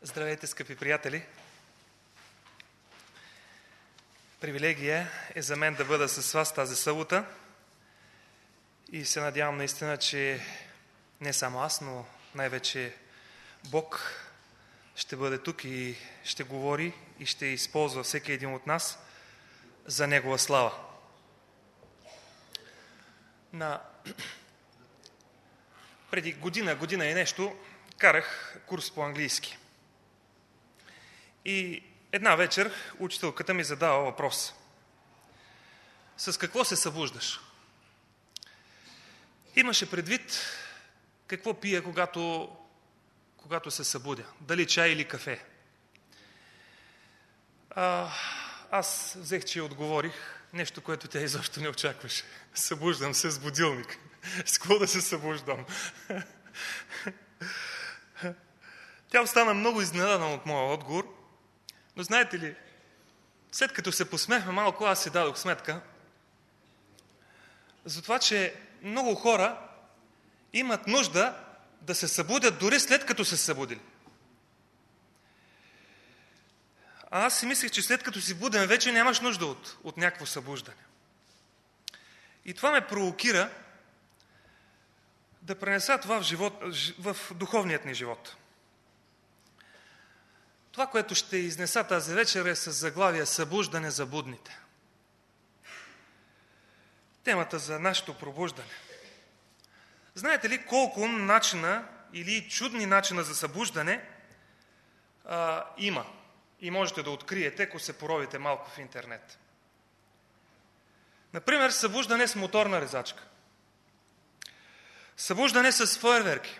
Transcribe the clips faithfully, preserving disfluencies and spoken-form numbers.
Здравейте, скъпи приятели! Привилегия е за мен да бъда с вас тази събота и се надявам наистина, че не само аз, но най-вече Бог ще бъде тук и ще говори и ще използва всеки един от нас за Негова слава. На... Преди година, година и нещо карах курс по английски. И една вечер учителката ми задава въпрос. С какво се събуждаш? Имаше предвид какво пия, когато, когато се събудя. Дали чай или кафе. А, аз взех, че и отговорих нещо, което тя изобщо не очакваше. Събуждам се с будилник. С какво да се събуждам? Тя остана много изненадана от моя отговор. Но знаете ли, след като се посмехме малко, аз си дадох сметка за това, че много хора имат нужда да се събудят дори след като се събудили. А аз си мислех, че след като си буден вече нямаш нужда от, от някакво събуждане. И това ме провокира да пренеса това в, живот, в духовният ни живот. Това, което ще изнеса тази вечер е с заглавие Събуждане за будните. Темата за нашето пробуждане. Знаете ли колко начина или чудни начина за събуждане а, има? И можете да откриете, ако се поровите малко в интернет. Например, събуждане с моторна резачка. Събуждане с фойерверки.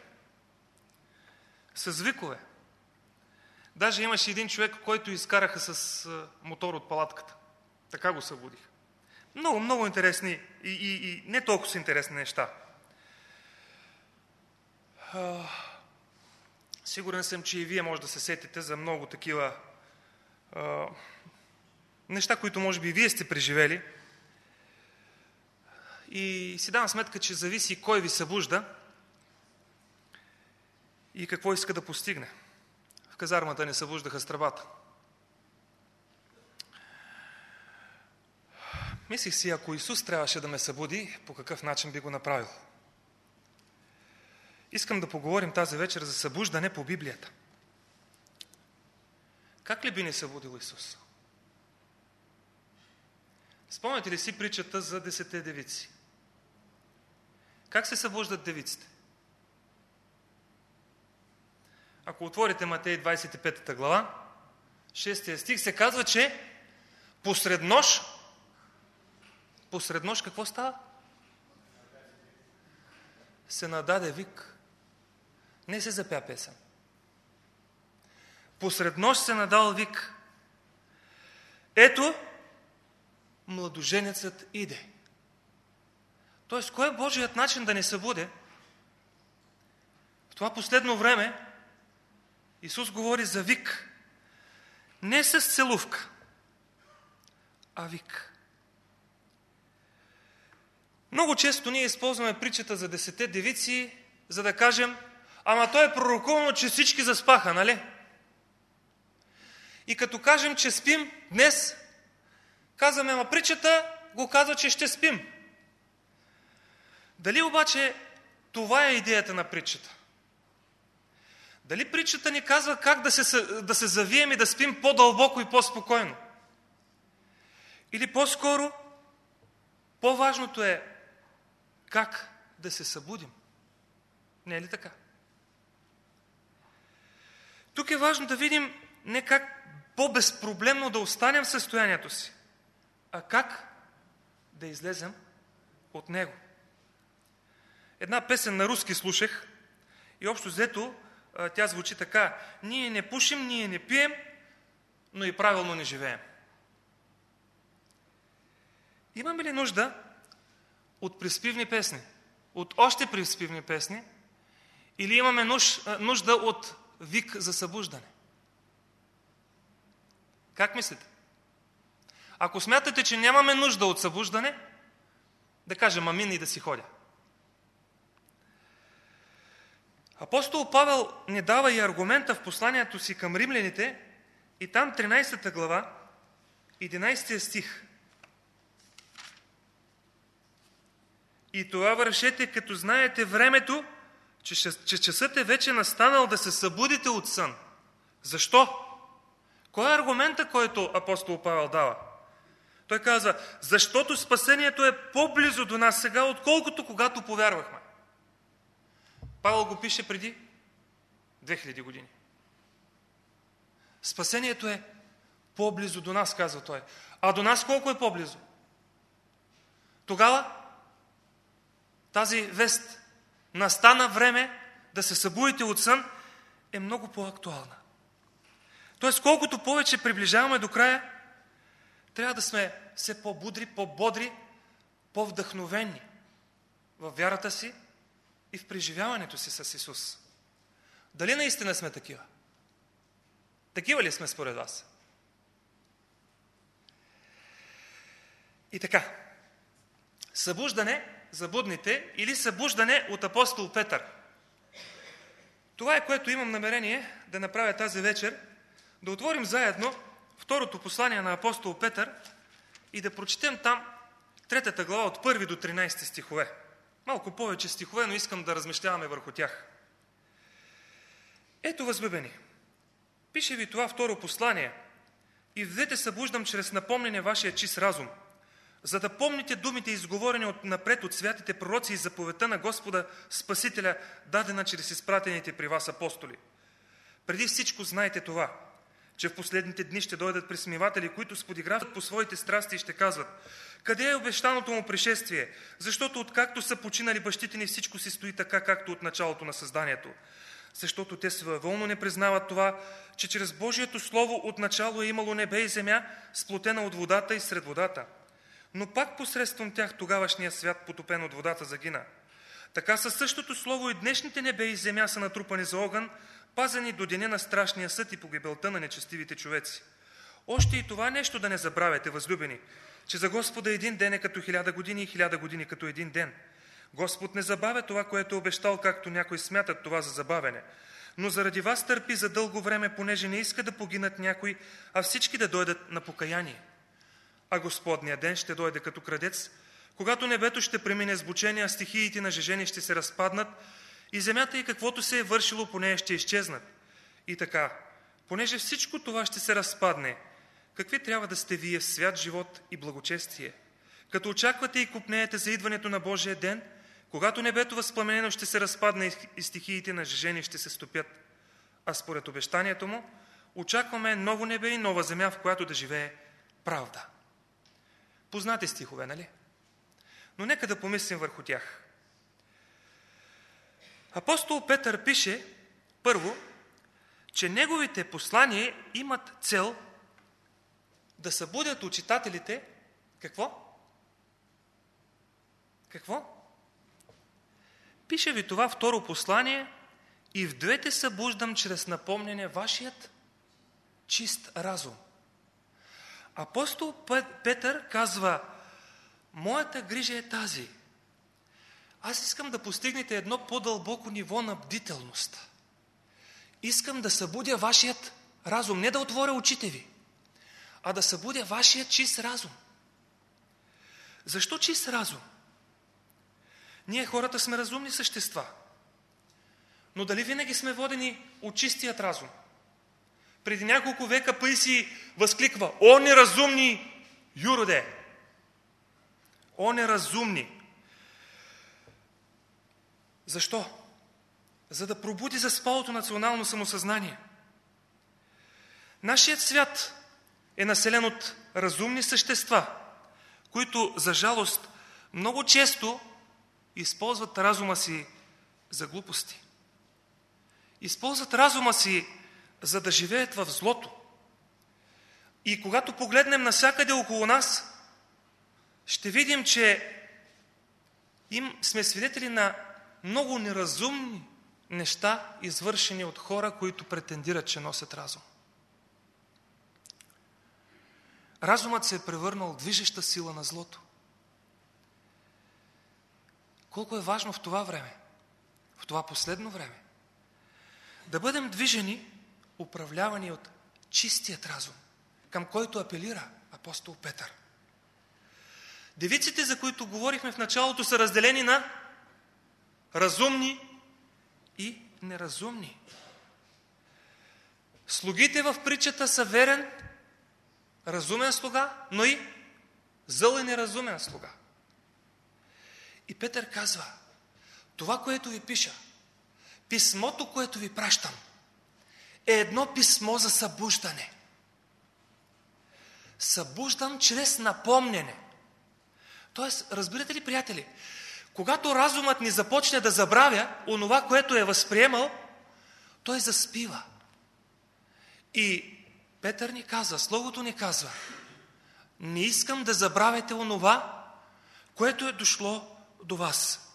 С звукове. Даже имаше един човек, който изкараха с мотор от палатката. Така го събудих. Много, много интересни и, и, и не толкова са интересни неща. А, сигурен съм, че и вие може да се сетите за много такива а, неща, които може би вие сте преживели. И си давам сметка, че зависи кой ви събужда и какво иска да постигне. В казармата не събуждаха с тръбата. Мислих си, ако Исус трябваше да ме събуди, по какъв начин би го направил. Искам да поговорим тази вечер за събуждане по Библията. Как ли би ни събудил Исус? Спомняте ли си притчата за десетте девици? Как се събуждат девиците? Ако отворите Матей двадесет и пета глава, шести стих, се казва, че посред нощ, посред нощ какво става? Се нададе вик. Не се запя песен. Посред нощ се надал вик. Ето, младоженецът иде. Тоест, кой е Божият начин да не събуде? В това последно време Исус говори за вик. Не с целувка, а вик. Много често ние използваме притчата за десетте девици, за да кажем, ама то е пророкувано, че всички заспаха, нали? И като кажем, че спим днес, казваме, ама притчата го казва, че ще спим. Дали обаче това е идеята на притчата? Дали притчата ни казва как да се, да се завием и да спим по-дълбоко и по-спокойно? Или по-скоро, по-важното е как да се събудим? Не е ли така? Тук е важно да видим не как по-безпроблемно да останем в състоянието си, а как да излезем от него. Една песен на руски слушах и общо взето тя звучи така. Ние не пушим, ние не пием, но и правилно не живеем. Имаме ли нужда от приспивни песни? От още приспивни песни? Или имаме нужда от вик за събуждане? Как мислите? Ако смятате, че нямаме нужда от събуждане, да кажем амин и да си ходя. Апостол Павел ни дава и аргумента в посланието си към римляните и там тринадесета глава, единадесети стих. И това вършете, като знаете времето, че, че часът е вече настанал да се събудите от сън. Защо? Кой е аргумента, който апостол Павел дава? Той казва, защото спасението е по-близо до нас сега, отколкото когато повярвахме. Павел го пише преди две хиляди години. Спасението е по-близо до нас, казва той. А до нас колко е по-близо? Тогава тази вест, настана време да се събудите от сън, е много по-актуална. Тоест, колкото повече приближаваме до края, трябва да сме все по-будри, по-бодри, по-вдъхновени в вярата си и в преживяването си с Исус. Дали наистина сме такива? Такива ли сме според вас? И така, събуждане за будните или събуждане от апостол Петър. Това е, което имам намерение да направя тази вечер, да отворим заедно второто послание на апостол Петър и да прочетем там третата глава от първи до тринадесети стихове. Малко повече стихове, но искам да размишляваме върху тях. Ето, възлюбени, пише ви това второ послание и в двете събуждам чрез напомнене вашия чист разум, за да помните думите, изговорени от напред от святите пророци и заповедта на Господа Спасителя, дадена чрез изпратените при вас апостоли. Преди всичко знайте това, че в последните дни ще дойдат присмиватели, които сподиграват по своите страсти и ще казват: къде е обещаното му пришествие? Защото откакто са починали бащите ни, всичко си стои така, както от началото на създанието. Защото те своеволно не признават това, че чрез Божието Слово отначало е имало небе и земя, сплотена от водата и сред водата. Но пак посредством тях тогавашният свят, потопен от водата, загина. Така със същото слово и днешните небе и земя са натрупани за огън, пазени до деня на страшния съд и погибелта на нечестивите човеци. Още и това нещо да не забравяте, възлюбени, че за Господа един ден е като хиляда години и хиляда години като един ден. Господ не забавя това, което е обещал, както някои смятат това за забавене, но заради вас търпи за дълго време, понеже не иска да погинат някои, а всички да дойдат на покаяние. А Господния ден ще дойде като крадец, когато небето ще премине с бучение, а стихиите на жежени ще се разпаднат и земята и каквото се е вършило по нея ще изчезнат. И така, понеже всичко това ще се разпадне, какви трябва да сте вие в свят живот и благочестие, като очаквате и купнеете за идването на Божия ден, когато небето възпламенено ще се разпадне и стихиите на жежени ще се стопят, а според обещанието му очакваме ново небе и нова земя, в която да живее правда. Познати стихове, нали? Но нека да помислим върху тях. Апостол Петър пише, първо, че неговите послания имат цел да събудят у читателите какво? Какво? Пише ви това второ послание и в двете събуждам чрез напомнене вашият чист разум. Апостол Петър казва: моята грижа е тази. Аз искам да постигнете едно по-дълбоко ниво на бдителност. Искам да събудя вашият разум, не да отворя очите ви, а да събудя вашият чист разум. Защо чист разум? Ние хората сме разумни същества. Но дали винаги сме водени от чистият разум? Преди няколко века Паисий възкликва: о, неразумни юроде! О, неразумни! Защо? За да пробуди заспалото национално самосъзнание. Нашият свят е населен от разумни същества, които, за жалост, много често използват разума си за глупости. Използват разума си, за да живеят в злото. И когато погледнем навсякъде около нас, ще видим, че им сме свидетели на много неразумни неща, извършени от хора, които претендират, че носят разум. Разумът се е превърнал в движеща сила на злото. Колко е важно в това време, в това последно време, да бъдем движени, управлявани от чистият разум, към който апелира апостол Петър. Девиците, за които говорихме в началото, са разделени на разумни и неразумни. Слугите в притчата са верен, разумен слуга, но и зъл и неразумен слуга. И Петър казва, това, което ви пиша, писмото, което ви пращам, е едно писмо за събуждане. Събуждам чрез напомняне. Тоест, разбирате ли, приятели, когато разумът ни започне да забравя онова, което е възприемал, той заспива. И Петър ни казва, Словото ни казва, не искам да забравяте онова, което е дошло до вас.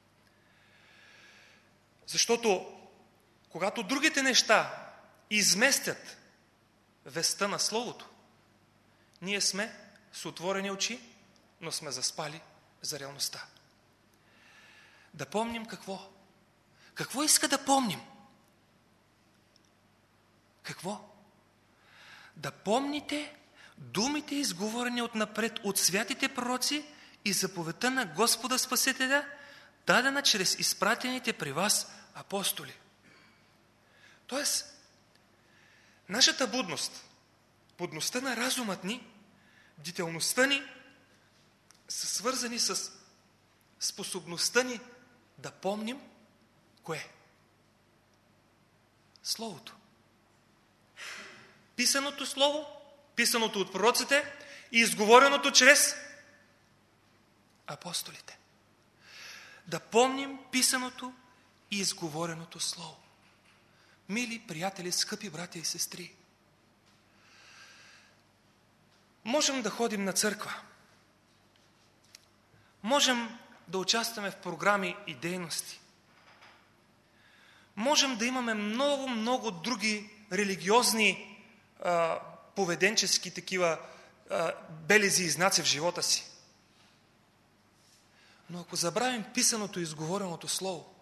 Защото, когато другите неща изместят вестта на Словото, ние сме с отворени очи, но сме заспали за реалността. Да помним какво? Какво иска да помним? Какво? Да помните думите, изговорени отнапред от святите пророци и заповедта на Господа Спасителя, дадена чрез изпратените при вас апостоли. Тоест, нашата будност, будността на разумът ни, бдителността ни са свързани с способността ни да помним кое? Словото. Писаното слово, писаното от пророците и изговореното чрез апостолите. Да помним писаното и изговореното слово. Мили приятели, скъпи братя и сестри, можем да ходим на църква. Можем да участваме в програми и дейности. Можем да имаме много, много други религиозни, а, поведенчески такива а, белези и знаци в живота си. Но ако забравим писаното и изговореното слово,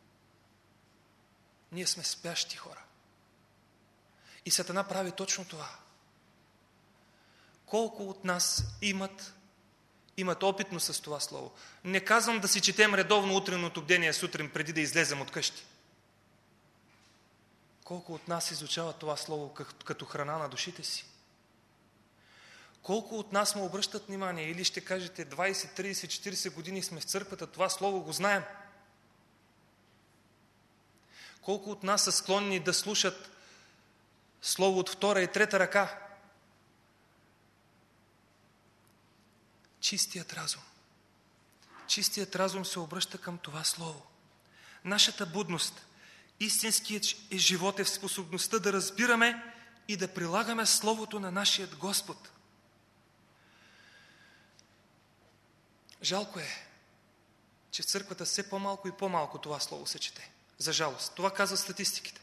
ние сме спящи хора. И Сатана прави точно това. Колко от нас имат, имат опитно с това слово? Не казвам да си четем редовно утреното бдение сутрин, преди да излезем от къщи. Колко от нас изучават това слово като храна на душите си? Колко от нас му обръщат внимание? Или ще кажете двайсет, трийсет, четирийсет години сме в църквата, това слово го знаем. Колко от нас са склонни да слушат слово от втора и трета ръка? Чистият разум. Чистият разум се обръща към това слово. Нашата будност, истинският живот е в способността да разбираме и да прилагаме словото на нашия Господ. Жалко е, че в църквата все по-малко и по-малко това слово се чете. За жалост. Това казва статистиките.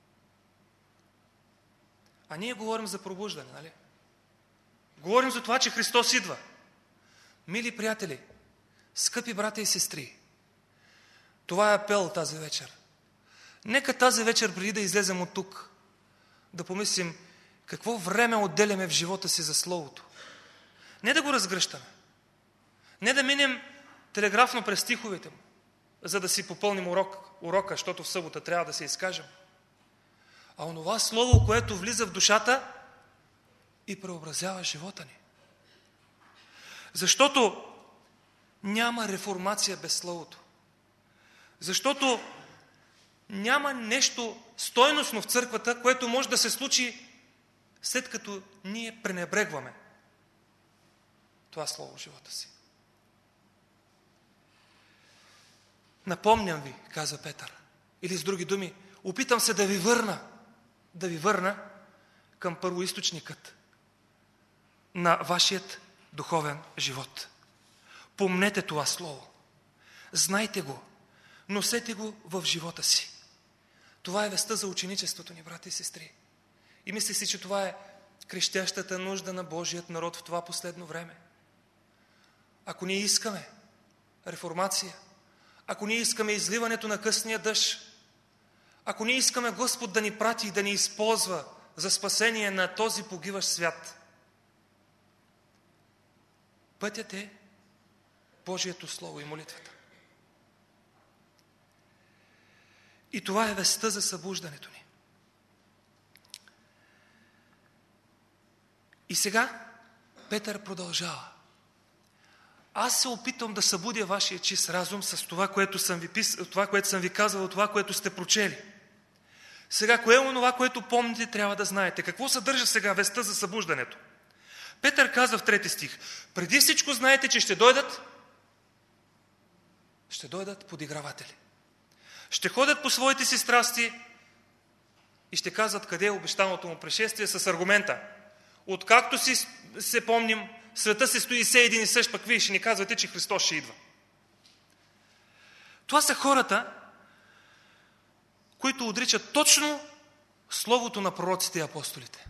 А ние говорим за пробуждане, нали? Говорим за това, че Христос идва. Мили приятели, скъпи братя и сестри, това е апел тази вечер. Нека тази вечер, преди да излезем от тук, да помислим какво време отделяме в живота си за Словото. Не да го разгръщаме. Не да минем телеграфно през стиховете му, за да си попълним урок, урока, защото в събота трябва да се изкажем. А онова слово, което влиза в душата и преобразява живота ни. Защото няма реформация без Словото. Защото няма нещо стойностно в църквата, което може да се случи след като ние пренебрегваме това слово в живота си. Напомням ви, каза Петър, или с други думи, опитам се да ви върна, да ви върна към първоизточникът на вашият духовен живот. Помнете това слово. Знайте го. Носете го в живота си. Това е вестта за ученичеството ни, брати и сестри. И мисля си, че това е крещящата нужда на Божият народ в това последно време. Ако ние искаме реформация, ако ние искаме изливането на късния дъжд, ако ние искаме Господ да ни прати и да ни използва за спасение на този погиващ свят, пътят е Божието Слово и молитвата. И това е вестта за събуждането ни. И сега Петър продължава. Аз се опитвам да събудя вашия чист разум с това, което съм ви, пис... това, което съм ви казал, това, което сте прочели. Сега, кое е онова, което помните, трябва да знаете? Какво съдържа сега вестта за събуждането? Петър казва в трети стих: преди всичко знаете, че ще дойдат ще дойдат подиграватели. Ще ходят по своите си страсти и ще казват къде е обещаното му пришествие с аргумента: откакто си се помним, света се стои все един и същ, пък вие ще ни казвате, че Христос ще идва. Това са хората, които отричат точно словото на пророците и апостолите.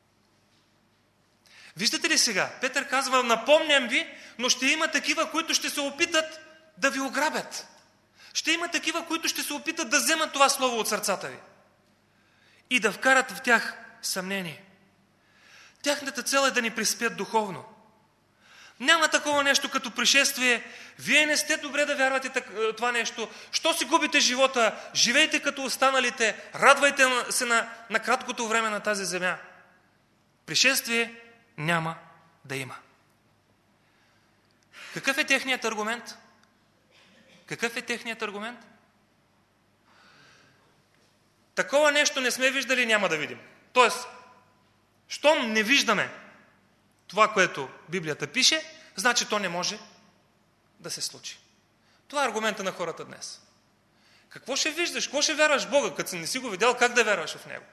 Виждате ли сега? Петър казва: напомням ви, но ще има такива, които ще се опитат да ви ограбят. Ще има такива, които ще се опитат да вземат това слово от сърцата ви и да вкарат в тях съмнение. Тяхната цел е да ни приспят духовно. Няма такова нещо като пришествие. Вие не сте добре да вярвате това нещо. Що си губите живота? Живейте като останалите. Радвайте се на, на краткото време на тази земя. Пришествие няма да има. Какъв е техният аргумент? Какъв е техният аргумент? Такова нещо не сме виждали, няма да видим. Тоест, щом не виждаме това, което Библията пише, значи то не може да се случи. Това е аргумента на хората днес. Какво ще виждаш? Какво ще вярваш в Бога? Като не си го видял, как да вярваш в Него?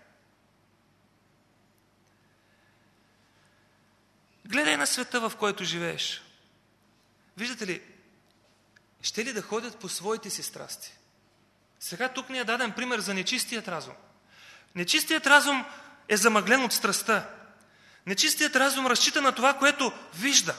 Гледай на света, в който живееш. Виждате ли, ще ли да ходят по своите си страсти? Сега тук ни е даден пример за нечистият разум. Нечистият разум е замъглен от страстта. Нечистият разум разчита на това, което вижда.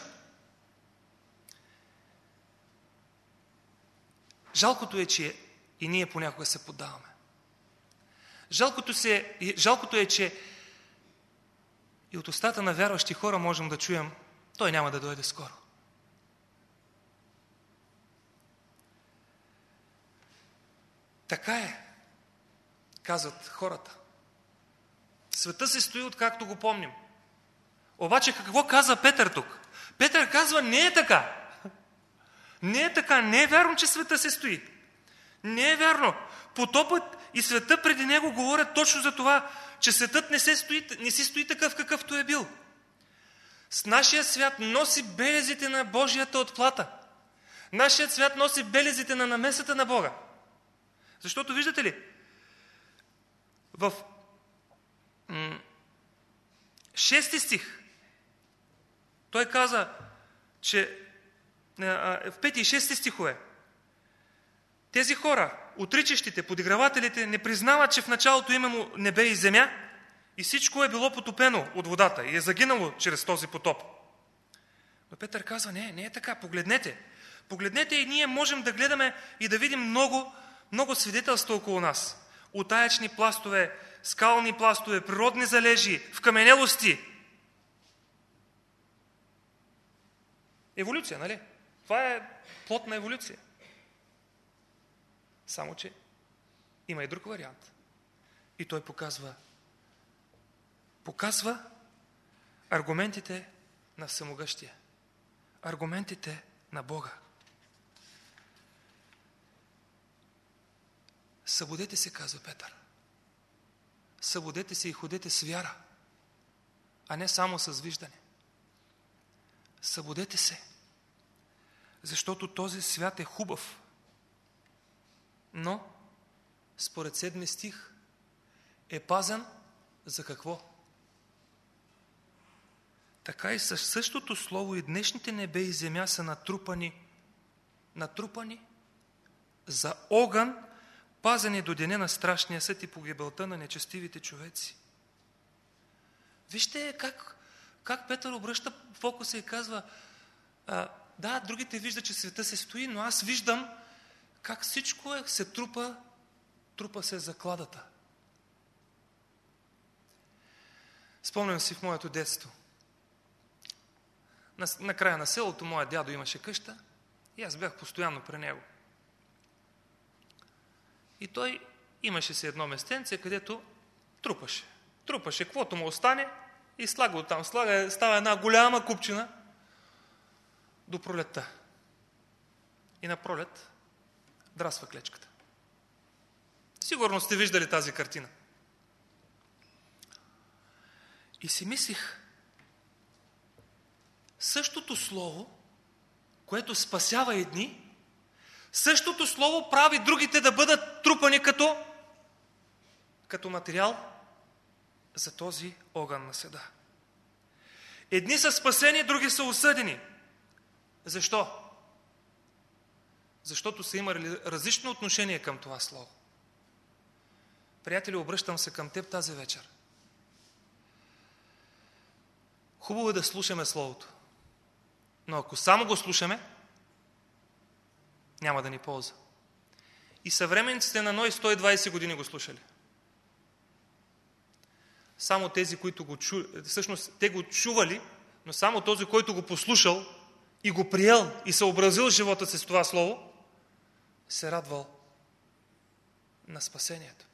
Жалкото е, че и ние понякога се поддаваме. Жалкото, се, жалкото е, че и от устата на вярващи хора можем да чуем: той няма да дойде скоро. Така е, казват хората. Света се стои, откакто го помним. Обаче какво казва Петър тук? Петър казва: не е така. Не е така. Не е вярно, че света се стои. Не е вярно. Потопът и света преди него говорят точно за това, че светът не се стои, не си стои такъв, какъвто е бил. С нашия свят носи белезите на Божията отплата. Нашият свят носи белезите на намесата на Бога. Защото, виждате ли, в м- шести стих той каза, че а, в пети и шести стихове тези хора, отричащите, подигравателите, не признават, че в началото имало небе и земя и всичко е било потопено от водата и е загинало чрез този потоп. Но Петър казва: не, не е така. Погледнете. Погледнете и ние можем да гледаме и да видим много, много свидетелства около нас. Отаячни пластове, скални пластове, природни залежи, вкаменелости. Еволюция, нали? Това е плод на еволюция. Само че има и друг вариант. И той показва показва аргументите на Всемогъщия. Аргументите на Бога. Събудете се, казва Петър. Събудете се и ходете с вяра, а не само с виждане. Събудете се, защото този свят е хубав. Но, според седми стих, е пазен за какво? Така и със същото слово и днешните небе и земя са натрупани, натрупани за огън, пазени до деня на страшния съд и погибелта на нечестивите човеци. Вижте как, как Петър обръща фокуса и казва: а, да, другите виждат, че света се стои, но аз виждам как всичко е, се трупа трупа се закладата. Спомням си в моето детство. На, на края на селото моя дядо имаше къща и аз бях постоянно при него. И той имаше си едно местенце, където трупаше. Трупаше, каквото му остане и слага от там. Слага, става една голяма купчина до пролетта. И на пролет драсва клечката. Сигурно сте виждали тази картина. И си мислих, същото слово, което спасява едни, същото слово прави другите да бъдат трупани като, като материал за този огън на седа. Едни са спасени, други са осъдени. Защо? Защото са имали различно отношение към това слово. Приятели, обръщам се към теб тази вечер. Хубаво е да слушаме Словото. Но ако само го слушаме, няма да ни ползва. И съвременниците на Ной сто и двайсет години го слушали. Само тези, които го чували, всъщност те го чували, но само този, който го послушал и го приел и съобразил живота си с това Слово, се радвал на спасението.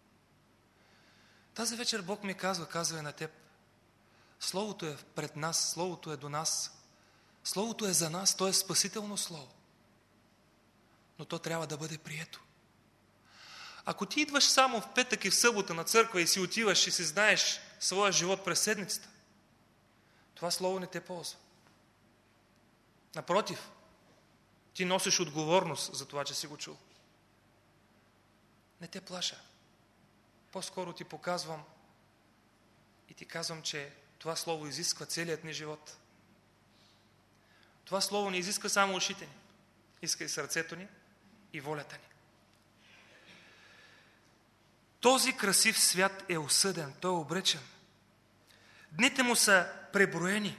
Тази вечер Бог ми казва, казва и на теб, Словото е пред нас, Словото е до нас, Словото е за нас, то е спасително Слово. Но то трябва да бъде прието. Ако ти идваш само в петък и в събота на църква и си отиваш и си знаеш своя живот през седмицата, това Слово не те ползва. Напротив, ти носиш отговорност за това, че си го чул. Не те плаша. По-скоро ти показвам и ти казвам, че това Слово изисква целият ни живот. Това Слово не изисква само ушите ни. Иска и сърцето ни, и волята ни. Този красив свят е осъден, той е обречен. Дните му са преброени.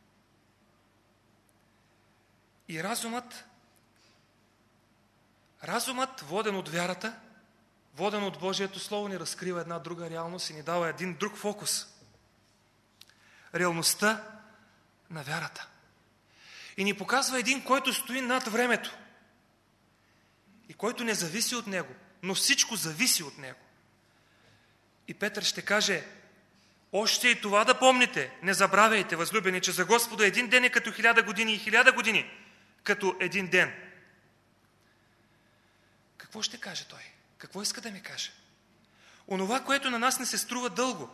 И разумът, разумът, воден от вярата, воден от Божието Слово, ни разкрива една друга реалност и ни дава един друг фокус. Реалността на вярата. И ни показва един, който стои над времето. И който не зависи от него, но всичко зависи от него. И Петър ще каже, още и това да помните, не забравяйте, възлюбени, че за Господа един ден е като хиляда години и хиляда години като един ден. Какво ще каже той? Какво иска да ми каже? Онова, което на нас не се струва дълго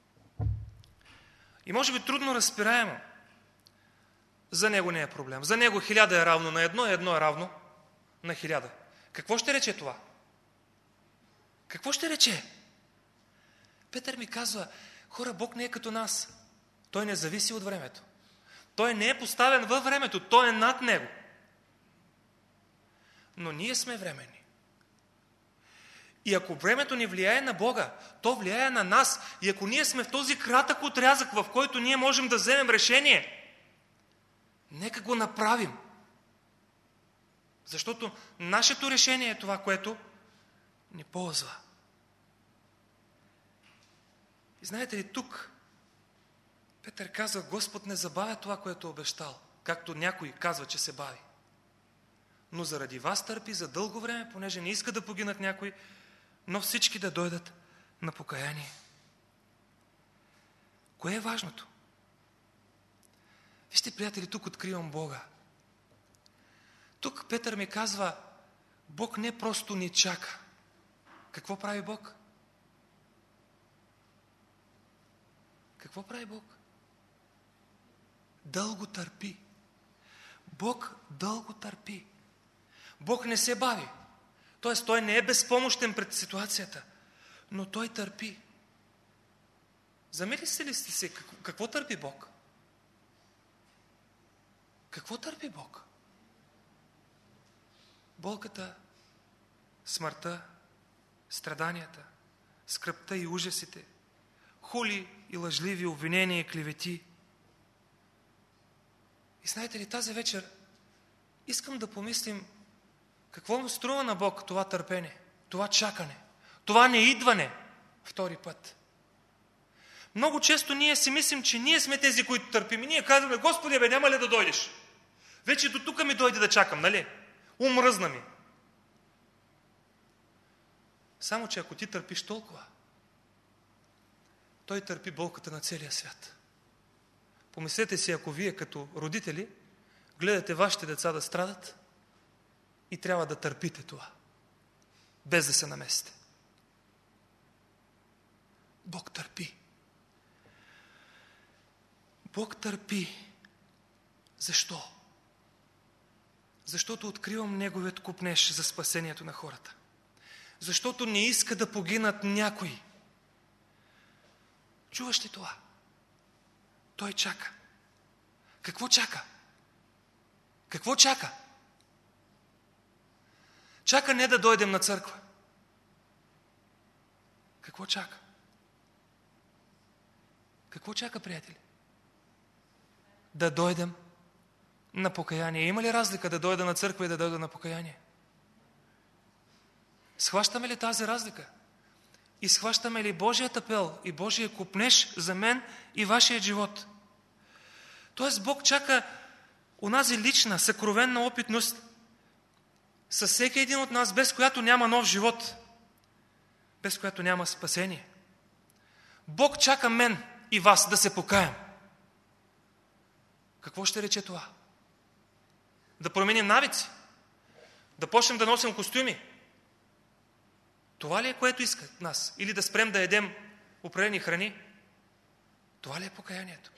и може би трудно разбираемо, за него не е проблем. За него хиляда е равно на едно, едно е равно на хиляда. Какво ще рече това? Какво ще рече? Петър ми казва, хора, Бог не е като нас. Той не зависи от времето. Той не е поставен във времето, той е над него. Но ние сме временни. И ако времето ни влияе на Бога, то влияе на нас. И ако ние сме в този кратък отрязък, в който ние можем да вземем решение, нека го направим. Защото нашето решение е това, което ни ползва. И знаете ли, тук Петър казва, Господ не забавя това, което е обещал, както някой казва, че се бави. Но заради вас търпи за дълго време, понеже не иска да погинат някой, но всички да дойдат на покаяние. Кое е важното? Вижте, приятели, тук откривам Бога. Тук Петър ми казва, Бог не просто ни чака. Какво прави Бог? Какво прави Бог? Дълго търпи. Бог дълго търпи. Бог не се бави. Тоест, той не е безпомощен пред ситуацията, но той търпи. Замислили ли сте се какво, какво търпи Бог? Какво търпи Бог? Болката, смъртта, страданията, скръбта и ужасите, хули и лъжливи обвинения и клевети. И знаете ли, тази вечер искам да помислим какво му струва на Бог това търпение, това чакане. Това не идване втори път. Много често ние си мислим, че ние сме тези, които търпим. И ние казваме: Господи, бе, няма ли да дойдеш? Вече до тук ми дойде да чакам, нали? Умръзна ми. Само че ако ти търпиш толкова, той търпи болката на целия свят. Помислете си, ако вие като родители гледате вашите деца да страдат и трябва да търпите това, без да се намесите. Бог търпи. Бог търпи. Защо? Защото откривам Неговият копнеж за спасението на хората. Защото не иска да погинат някои. Чуваш ли това? Той чака. Какво чака? Какво чака? Чака не да дойдем на църква. Какво чака? Какво чака, приятели? Да дойдем на покаяние. Има ли разлика да дойда на църква и да дойда на покаяние? Схващаме ли тази разлика? И схващаме ли Божият апел и Божия копнеж за мен и вашия живот? Тоест Бог чака онази лична, съкровенна опитност със всеки един от нас, без която няма нов живот, без която няма спасение. Бог чака мен и вас да се покаем. Какво ще рече това? Да променим навици? Да почнем да носим костюми? Това ли е, което искат нас? Или да спрем да едем определени храни? Това ли е покаянието?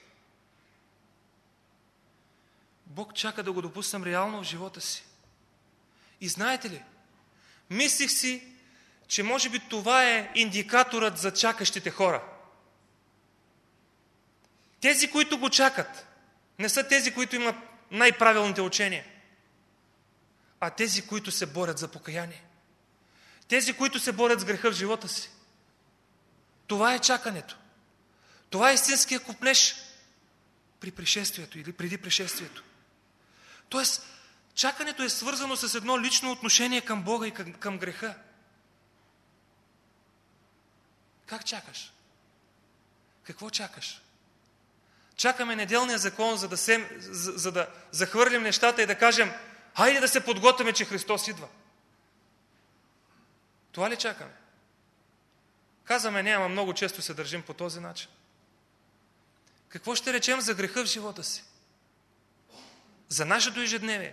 Бог чака да го допуснем реално в живота си. И знаете ли, мислих си, че може би това е индикаторът за чакащите хора. Тези, които го чакат, не са тези, които имат най-правилните учения, а тези, които се борят за покаяние. Тези, които се борят с греха в живота си. Това е чакането. Това е истинския копнеж при пришествието или преди пришествието. Тоест, чакането е свързано с едно лично отношение към Бога и към, към греха. Как чакаш? Какво чакаш? Чакаме неделния закон, за да, се, за, за да захвърлим нещата и да кажем: хайде да се подготвяме, че Христос идва. Това ли чакаме? Казваме: не, ама много често се държим по този начин. Какво ще речем за греха в живота си? За нашето ежедневие.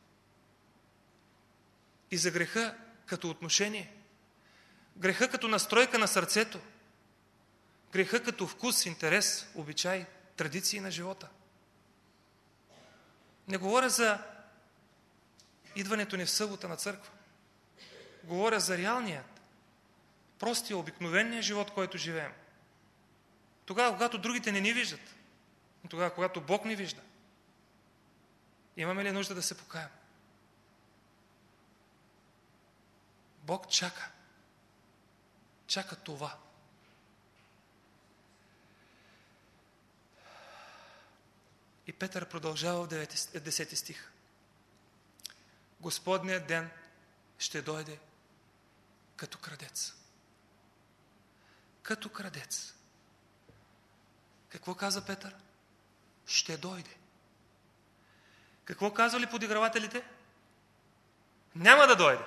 И за греха като отношение. Греха като настройка на сърцето. Греха като вкус, интерес, обичай, традиции на живота. Не говоря за идването ни в събота на църква. Говоря за реалният, простия, обикновения живот, който живеем. Тогава, когато другите не ни виждат. Тогава, когато Бог ни вижда. Имаме ли нужда да се покаем? Бог чака. Чака това. И Петър продължава в десети стих. Господният ден ще дойде като крадец. Като крадец. Какво каза Петър? Ще дойде. Какво казвали подигравателите? Няма да дойде.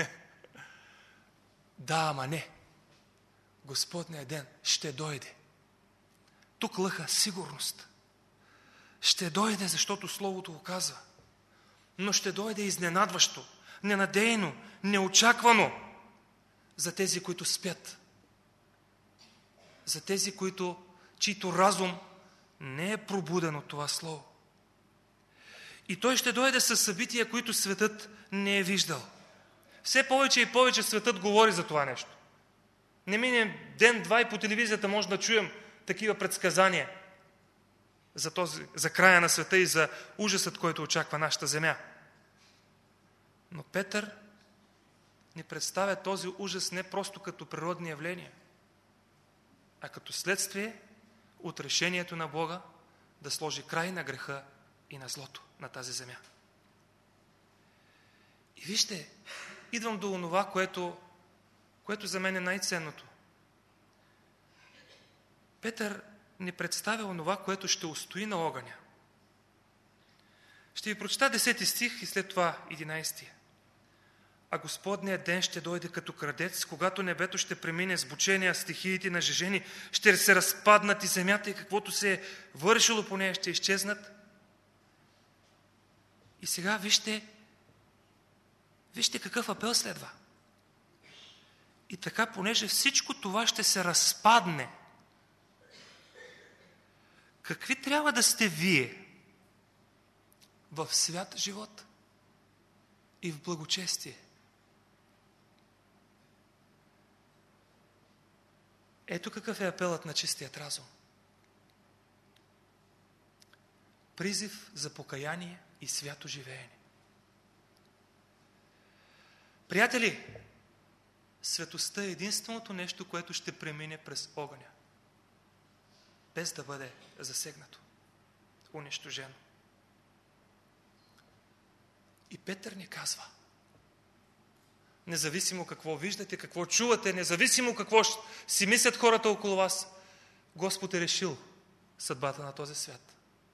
Да, ама не. Господният ден ще дойде. Тук лъха сигурност. Ще дойде, защото Словото го казва. Но ще дойде изненадващо, ненадейно, неочаквано за тези, които спят. За тези, които, чийто разум не е пробуден от това Слово. И той ще дойде с събития, които светът не е виждал. Все повече и повече светът говори за това нещо. Не мине ден-два и по телевизията може да чуем такива предсказания за, този, за края на света и за ужасът, който очаква нашата земя. Но Петър ни представя този ужас не просто като природни явления, а като следствие от решението на Бога да сложи край на греха и на злото на тази земя. И вижте, идвам до онова, което което за мен е най-ценното. Петър ни представя онова, което ще устои на огъня. Ще ви прочета десети стих и след това единайсети. А Господният ден ще дойде като крадец, когато небето ще премине с бучения, стихиите нажежени, ще се разпаднат и земята и каквото се е вършило по нея ще изчезнат. И сега вижте, вижте какъв апел следва. И така, понеже всичко това ще се разпадне, какви трябва да сте вие в свят живот и в благочестие? Ето какъв е апелът на чистият разум. Призив за покаяние и свято живеене. Приятели, светостта е единственото нещо, което ще премине през огъня, без да бъде засегнато, унищожено. И Петър ни казва, независимо какво виждате, какво чувате, независимо какво си мислят хората около вас, Господ е решил съдбата на този свят.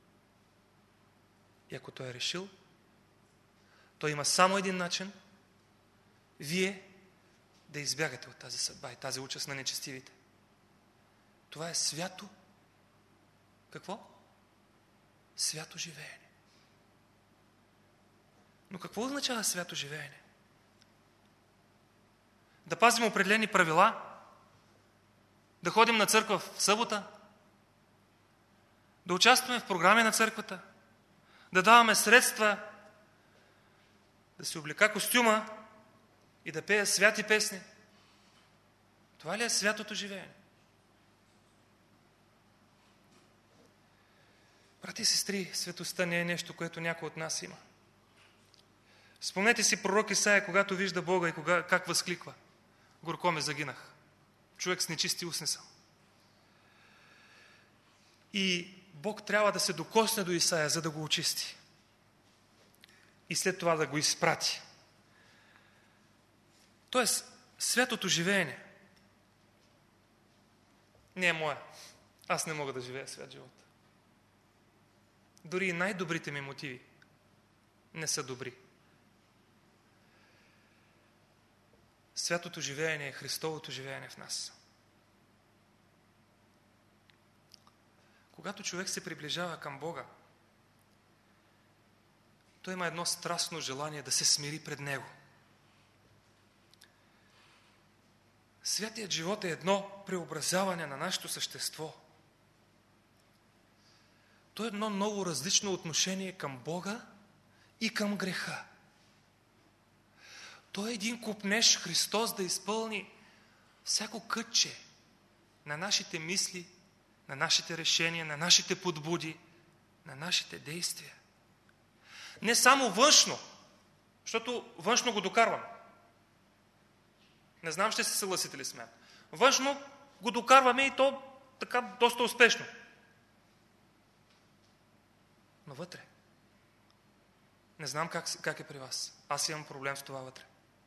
И ако Той е решил, Той има само един начин вие да избягате от тази съдба и тази участ на нечестивите. Това е свято. Какво? Свято живеене. Но какво означава свято живеене? Да пазим определени правила? Да ходим на църква в събота? Да участваме в програми на църквата? Да даваме средства? Да си облека костюма и да пея святи песни? Това ли е святото живеене? Брати и сестри, светостта не е нещо, което някой от нас има. Спомнете си пророк Исаия, когато вижда Бога и кога, как възкликва. Горко ме загинах. Човек с нечисти устни съм. И Бог трябва да се докосне до Исаия, за да го очисти. И след това да го изпрати. Тоест, святото живеене не е моя. Аз не мога да живея свят живот. Дори и най-добрите ми мотиви не са добри. Святото живеене е Христовото живеене в нас. Когато човек се приближава към Бога, той има едно страстно желание да се смири пред Него. Святият живот е едно преобразяване на нашето същество. То е едно ново различно отношение към Бога и към греха. То е един купнеж Христос да изпълни всяко кътче на нашите мисли, на нашите решения, на нашите подбуди, на нашите действия. Не само външно, защото външно го докарвам. Не знам, ще се съгласите ли с мен. Външно го докарваме и то така доста успешно. Но вътре. Не знам как, как е при вас. Аз имам проблем с това вътре.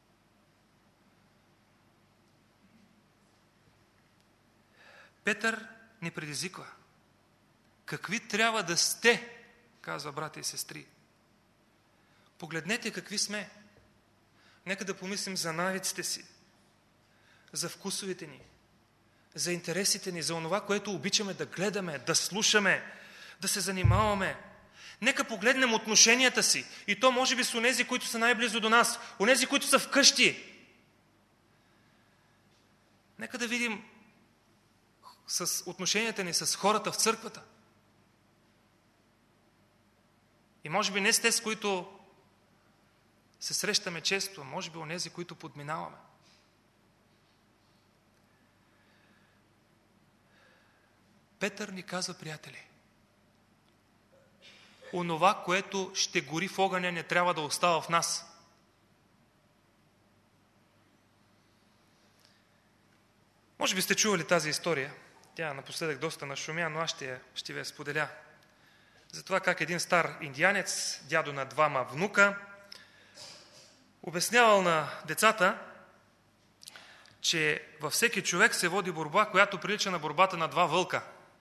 Петър ни предизвиква. Какви трябва да сте, казва брати и сестри. Погледнете какви сме. Нека да помислим за навиците си, за вкусовете ни, за интересите ни, за онова, което обичаме да гледаме, да слушаме, да се занимаваме. Нека погледнем отношенията си. И то може би с онези, които са най-близо до нас, онези, които са вкъщи. Нека да видим с отношенията ни с хората в църквата. И може би не с те, с които се срещаме често, а може би онези, които подминаваме. Петър ни казва, приятели, онова, което ще гори в огъня, не трябва да остава в нас. Може би сте чували тази история. Тя напоследък доста нашумя, но аз ще, я, ще ви я споделя. За това как един стар индианец, дядо на двама внука, обяснявал на децата, че във всеки човек се води борба, която прилича на борбата на два вълка.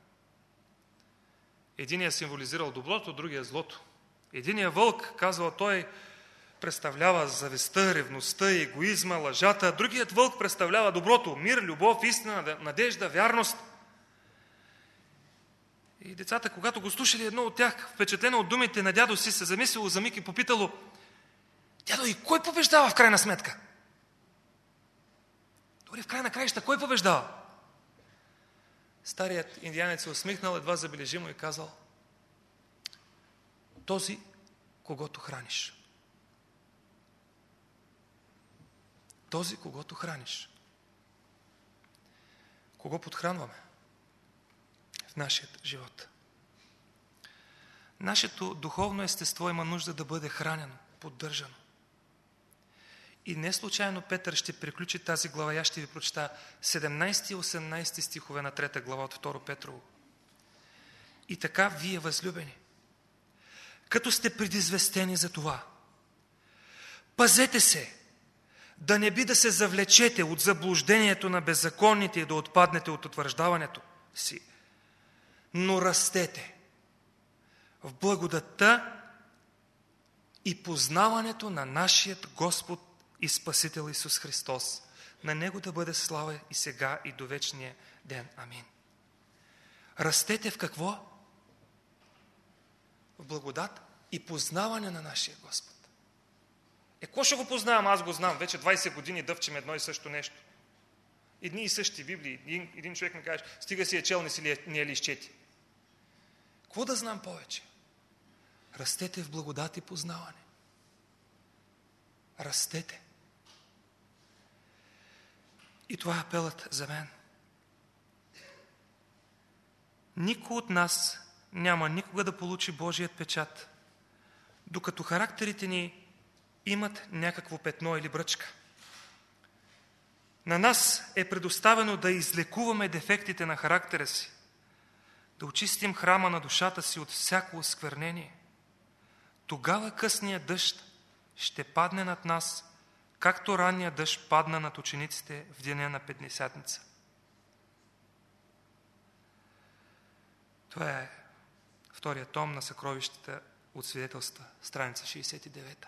Единият символизирал доброто, другия злото. Единият вълк, казва той, представлява завистта, ревността, егоизма, лъжата. Другият вълк представлява доброто, мир, любов, истина, надежда, вярност. И децата, когато го слушали едно от тях, впечатлено от думите на дядо си, се замислило за миг и попитало: дядо, и кой побеждава в крайна сметка? Дори в край на краища, кой побеждава? Старият индианец се усмихнал едва забележимо и казал: този, когото храниш. Този, когото храниш. Кого подхранваме в нашия живот? Нашето духовно естество има нужда да бъде хранено, поддържано. И не случайно Петър ще приключи тази глава. Я ще ви прочета седемнайсети и осемнайсети стихове на трета глава от второ Петрово. И така, вие, възлюбени, като сте предизвестени за това, пазете се, да не би да се завлечете от заблуждението на беззаконните и да отпаднете от утвърждаването си, но растете в благодатта и познаването на нашият Господ и Спасител Исус Христос. На Него да бъде слава и сега, и до вечния ден. Амин. Растете в какво? В благодат и познаване на нашия Господ. Е, какво ще го познавам? Аз го знам. Вече двайсет години дъвчем едно и също нещо. Едни и същи Библии. Един, един човек ми каже: стига си е чел, не си ли е, не е ли изчети. Какво да знам повече? Растете в благодат и познаване. Растете. И това е апелът за мен. Никой от нас няма никога да получи Божият печат, докато характерите ни имат някакво петно или бръчка. На нас е предоставено да излекуваме дефектите на характера си, да очистим храма на душата си от всяко осквернение. Тогава късният дъжд ще падне над нас, както ранния дъжд падна над учениците в деня на Петдесятница. Това е втория том на Съкровищата от свидетелства, страница шейсет и девета.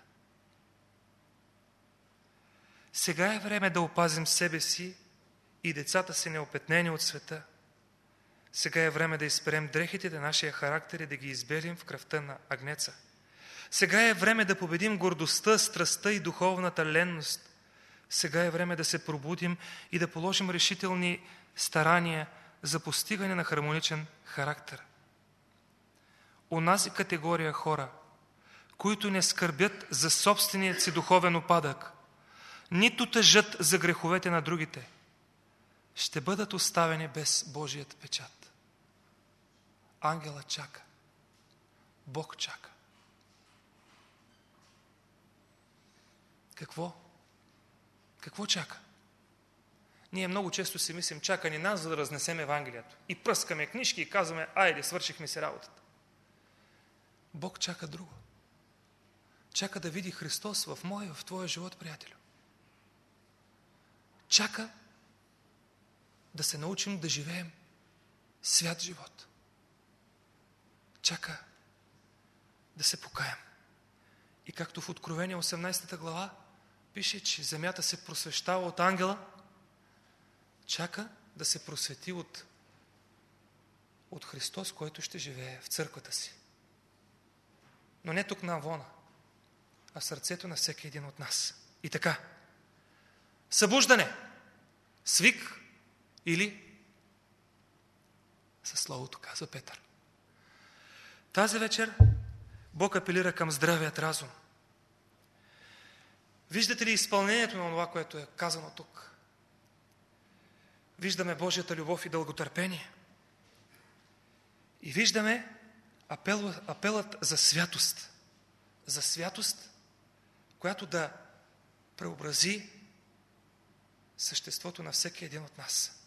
Сега е време да опазим себе си и децата си неопетнени от света. Сега е време да изперем дрехите на нашия характер и да ги избелим в кръвта на агнеца. Сега е време да победим гордостта, страстта и духовната ленност. Сега е време да се пробудим и да положим решителни старания за постигане на хармоничен характер. Онази категория хора, които не скърбят за собственият си духовен упадък, нито тъжат за греховете на другите, ще бъдат оставени без Божият печат. Ангела чака. Бог чака. Какво? Какво чака? Ние много често си мислим: чака ни нас, за да разнесем Евангелието. И пръскаме книжки и казваме: айде, свършихме си работата. Бог чака друго. Чака да види Христос в моя, в твоя живот, приятелю. Чака да се научим да живеем свят живот. Чака да се покаем. И както в Откровение осемнайсета глава пише, че земята се просвещава от ангела, чака да се просвети от, от Христос, който ще живее в църквата си. Но не тук на Авона, а в сърцето на всеки един от нас. И така, събуждане, свик или със Словото, казва Петър. Тази вечер Бог апелира към здравият разум. Виждате ли изпълнението на това, което е казано тук? Виждаме Божията любов и дълготърпение. И виждаме апел, апелът за святост. За святост, която да преобрази съществото на всеки един от нас.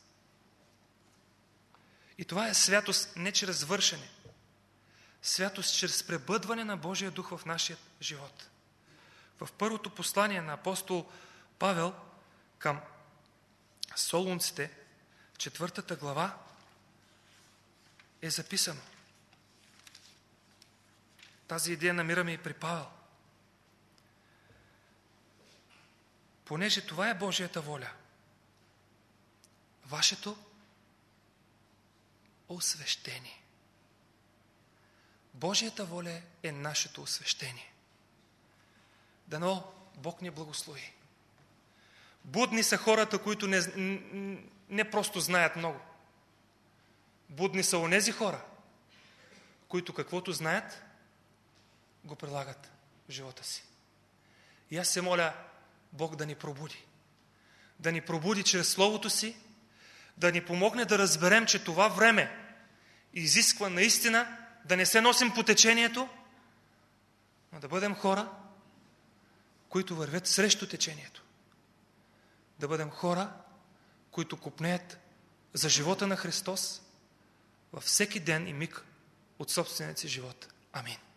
И това е святост не чрез вършене. Святост чрез пребъдване на Божия дух в нашия живот. В първото послание на апостол Павел към Солунците, в четвъртата глава, е записано. Тази идея намираме и при Павел. Понеже това е Божията воля, вашето освещение. Божията воля е нашето освещение. Дано Бог ни благослови. Будни са хората, които не, не просто знаят много. Будни са онези хора, които каквото знаят, го прилагат в живота си. И аз се моля Бог да ни пробуди. Да ни пробуди чрез Словото си, да ни помогне да разберем, че това време изисква наистина да не се носим по течението, но да бъдем хора, които вървят срещу течението. Да бъдем хора, които копнеят за живота на Христос във всеки ден и миг от собствения си живот. Амин.